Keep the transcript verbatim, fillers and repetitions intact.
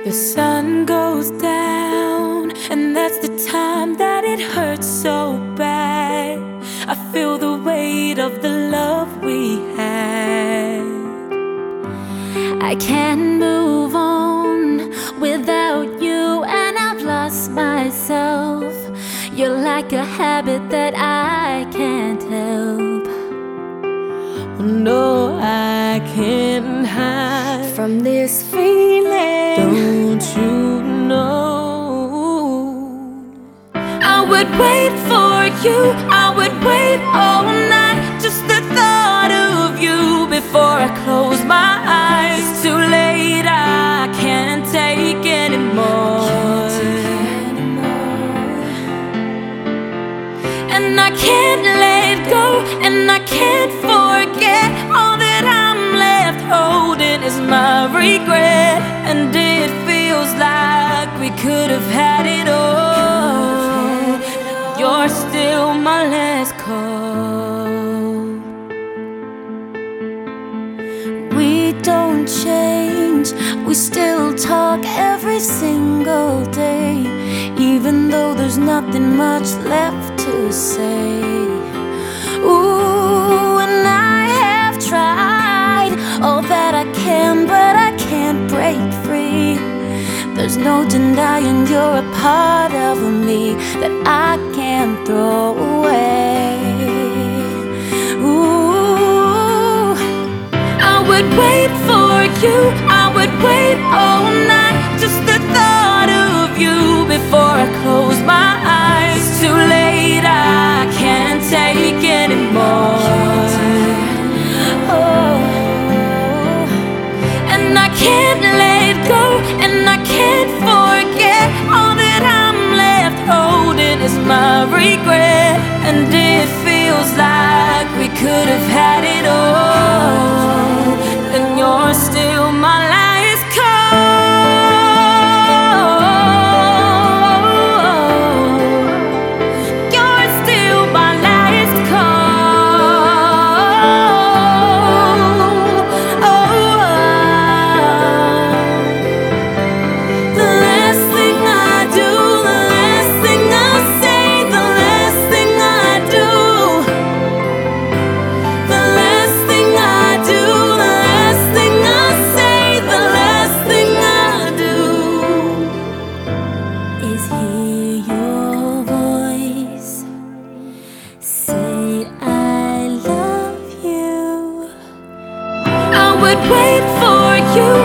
The sun goes down, and that's the time that it hurts so bad. I feel the weight of the love we had. I can't move on without you, and I've lost myself. You're like a habit that I can't help. No, I can't hide from this feeling. Don't you know? I would wait for you, I would wait all night. Just the thought of you before I close my eyes. Too late, I can't take anymore. And I can't let go, and I can't forget. All that I'm left holding is my regret. And it feels like we could have had it all. You're still my last call. We don't change, we still talk every single day, even though there's nothing much left to say. Ooh, and I have tried all that I can, but I can't break free. There's no denying you're a part of me that I can't throw away. Ooh, I would wait for you, I would wait all night. Just the thought of you before I close my eyes. Too late, I can't take anymore. Oh, and I can't let go, and I can't forget. All that I'm left holding is my regret. And it feels like we could have had it all. And you're still my last call. You're still my last call. Oh, the last thing I do, the last thing I say, the last thing I do, the last thing I do, the last thing I say, the last thing I do is hear your voice say I love you. I would wait for you,